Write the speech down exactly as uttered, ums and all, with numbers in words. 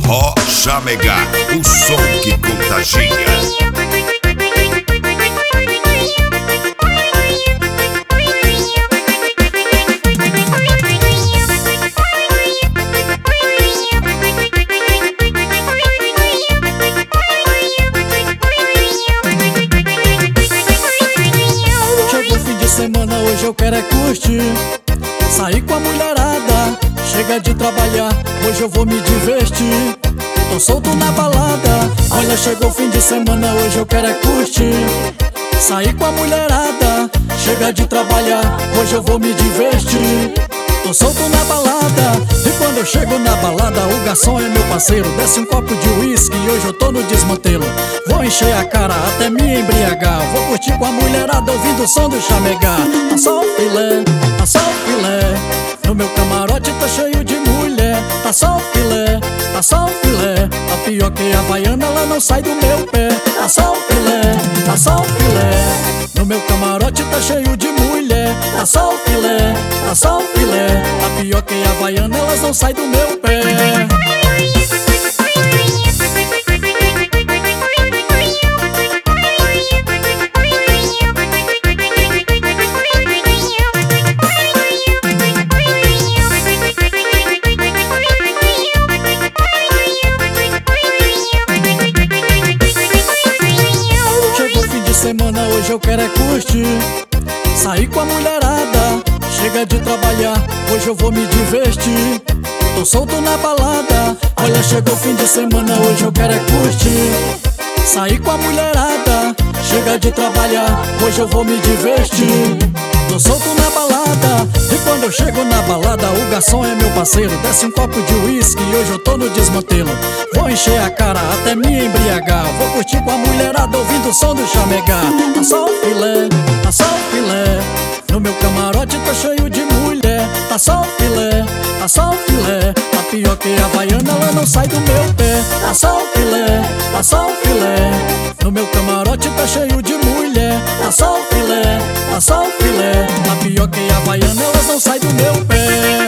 Forró Chamegá, o som que contagia. Semana hoje eu quero é curtir, sair com a mulherada, chega de trabalhar, hoje eu vou me divertir. Tô solto na balada, olha, chegou o fim de semana, hoje eu quero é curtir, sair com a mulherada, chega de trabalhar, hoje eu vou me divertir. Tô solto na balada, e quando eu chego na balada, o garçom é meu parceiro, desce um copo de uísque e hoje eu tô no desmantelo. Vou encher a cara até me embriagar, vou curtir com a mulherada ouvindo o som do Chamegá. Tá só o filé, tá só o filé, no meu camarote tá cheio de mulher. Tá só o filé, tá só o filé, a pioca e a havaiana ela não sai do meu pé. Tá só o filé, tá só o filé, no meu camarote tá cheio de mulher. Tá só o filé, tá só o filé, a pioca e a havaiana elas não saem do meu pé. Semana hoje eu quero é curtir, sair com a mulherada, chega de trabalhar, hoje eu vou me divertir. Tô solto na balada, olha, chegou o fim de semana, hoje eu quero é curtir, sair com a mulherada, chega de trabalhar, hoje eu vou me divertir. Tô solto na balada, e quando eu chego na balada, o garçom é meu parceiro, desce um copo de uísque e hoje eu tô no desmantelo. Vou encher a cara até me embriagar, vou curtir com a mulherada ouvindo o som do Chamegá. Tá só o filé, tá só o filé, no meu camarote tá cheio de mulher. Tá só o filé, tá só o filé, a pioca e a havaiana ela não sai do meu pé. Tá só o filé, tá só o filé, no meu camarote tá cheio de mulher. Tá só o filé, tá só o filé, a pioca e a havaiana elas não saem do meu pé.